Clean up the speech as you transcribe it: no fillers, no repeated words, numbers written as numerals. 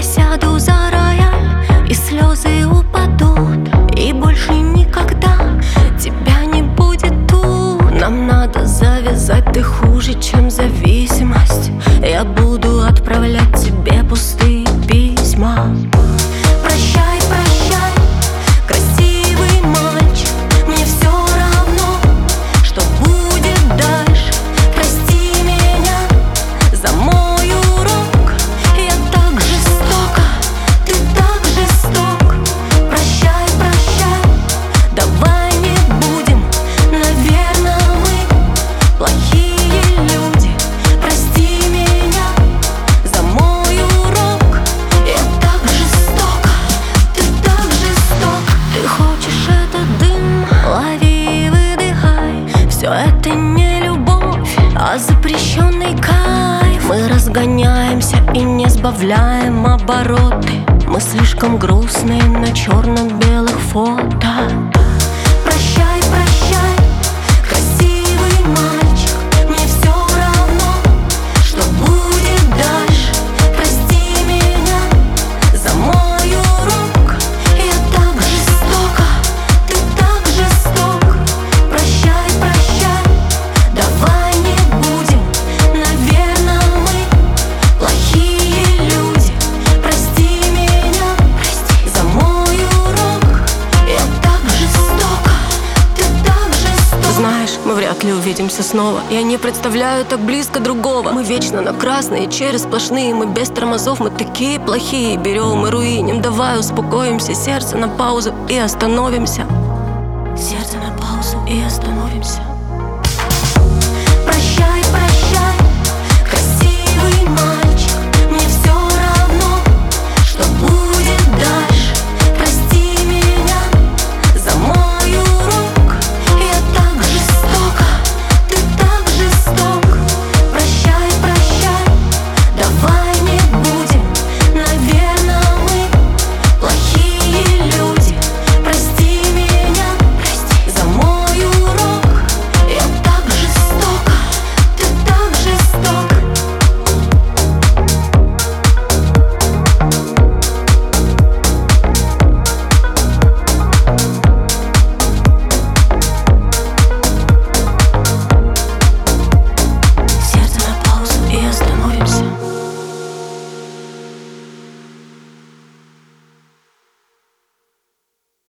сяду за рояль, и слезы упадут, и больше никогда тебя не будет тут. Нам надо завязать, ты хуже, чем зависимость. Я буду отправлять тебе пустые письма. Прощай, прощай, красивый мальчик, мне все равно, что будет дальше. Прости меня за мой урок. Я так жестока, ты так жесток. Прощай, прощай, давай не будем. Наверное, мы плохие люди. Прости меня за мой урок. Я так жестока, ты так жесток. Ты хочешь этот дым, лови и выдыхай. Все это не любовь, а запрещенный кайф. Мы разгоняемся и не сбавляем обороты. Мы слишком грустные на черно-белых фото. Прощай, прощай, красивый мальчик, мне все равно, что будет дальше. Прости меня за мой урок. Я так жестока, ты так жесток. Прощай, прощай, давай не будем. Наверное, мы плохие люди. Прости меня за мой урок. Я так жестока, ты так жесток. Знаешь, мы вряд ли увидимся снова. Я не представляю так близко другого. Мы вечно на красные, через сплошные. Мы без тормозов, мы такие плохие. Берем и руиним, давай успокоимся. Сердце на паузу и остановимся. Сердце на паузу и остановимся.